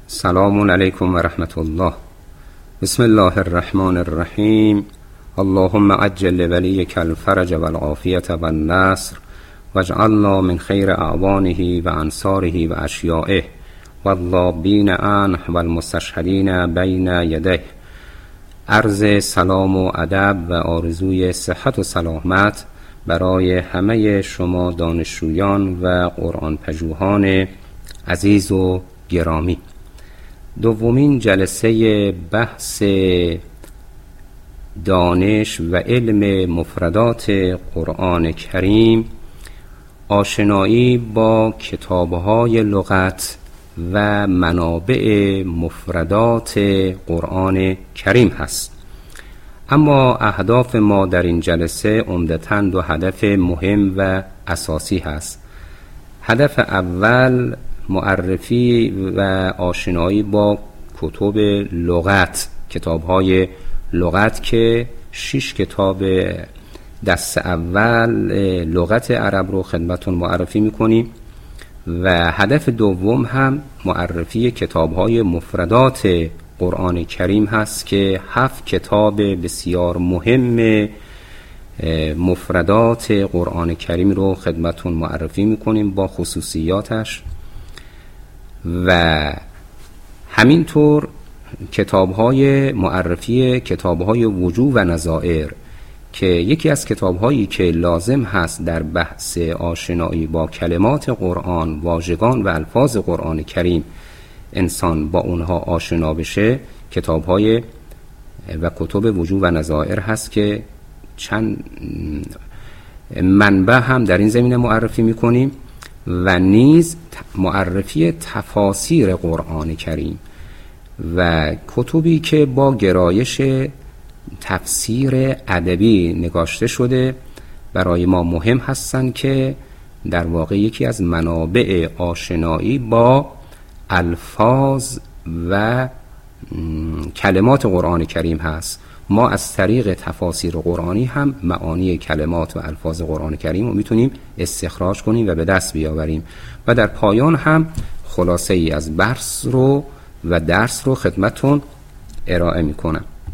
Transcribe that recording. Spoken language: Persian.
سلام علیکم و رحمت الله. بسم الله الرحمن الرحیم. اللهم عجل ولیک الفرج و العافیة و النصر واجعلنا من خیر اعوانه و انصاره و اشیائه واللابین عنه و المستشهدین بین یدیه. عرض سلام و ادب و آرزوی صحت و سلامت برای همه شما دانشجویان و قرآن پژوهان عزیز و گرامی. دومین جلسه بحث دانش و علم مفردات قرآن کریم، آشنایی با کتاب‌های لغت و منابع مفردات قرآن کریم هست. اما اهداف ما در این جلسه عمدتاً دو هدف مهم و اساسی هست. هدف اول معرفی و آشنایی با کتب لغت، کتاب‌های لغت که 6 کتاب دست اول لغت عرب رو خدمتون معرفی می‌کنیم و هدف دوم هم معرفی کتاب‌های مفردات قرآن کریم هست که 7 کتاب بسیار مهم مفردات قرآن کریم رو خدمتون معرفی می‌کنیم با خصوصیاتش. و همینطور کتاب‌های معرفی کتاب‌های وجوه و نظائر که یکی از کتاب‌هایی که لازم هست در بحث آشنایی با کلمات قرآن، واژگان و الفاظ قرآن کریم انسان با اونها آشنا بشه، کتاب‌های و کتب وجوه و نظائر هست که چند منبع هم در این زمینه معرفی می‌کنیم و نیز معرفی تفاسیر قرآن کریم و کتبی که با گرایش تفسیر ادبی نگاشته شده برای ما مهم هستند که در واقع یکی از منابع آشنایی با الفاظ و کلمات قرآن کریم هست. ما از طریق تفاسیر قرآنی هم معانی کلمات و الفاظ قرآن کریم رو میتونیم استخراج کنیم و به دست بیاوریم و در پایان هم خلاصه ای از درس رو خدمتون ارائه میکنم.